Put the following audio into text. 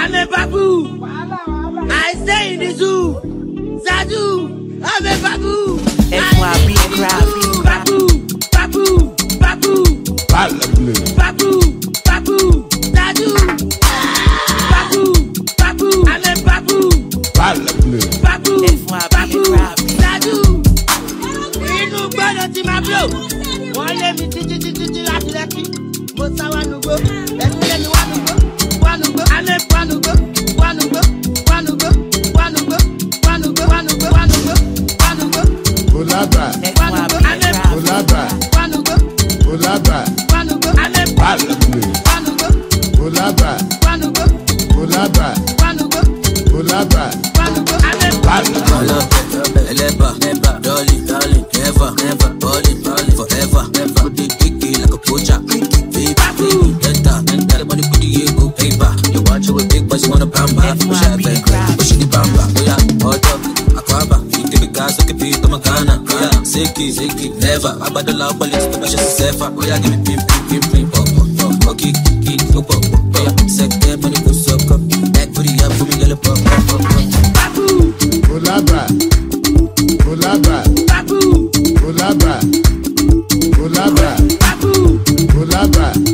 I'm a babu. I stay in the zoo. Zadu, I'm a babu. FYB Babu, babu, babu, babu, babu, Zadu, babu, babu, I'm a babu. Babu, babu, Zadu. Inú gbọ́dọ̀ ti máa blow. Wọ́n lé mi títí láti lẹ́kí. Mo sá wánúgbó, ẹ̀sìn lẹ́nu wánúgbó. Wánúgbó, alẹ́ wánúgbó, wánúgbó, wánúgbó, wánúgbó, wánúgbó, wánúgbó, wánúgbó, wánúgbó. Olaba, Wánúgbó, alẹ́ Olaba, wánúgbó, Olaba, wánúgbó, alẹ́ wánúgbó, Olaba, wánúgbó, Olaba, wánúgbó, Olaba, wánúgbó, alẹ́ Eleba, darling, never, balling, forever. Put the dicky like a poacher. Baby, enter, the money put the ego paper. You watch you with big boys, you wanna bamba. Push that back, push the bamba. Oh yeah, hold up, aquaba. You take the gas, okay, beat to my Ghana. Yeah, sicky, never. I bought the loud bullets, the best is safer. Oh yeah, give me pim, pop, kick, no pop. Oh yeah, second money go suck up. Back for the up for me, yellow pop. Olaba, Olaba, babu, Olaba, Olaba, babu, Olaba.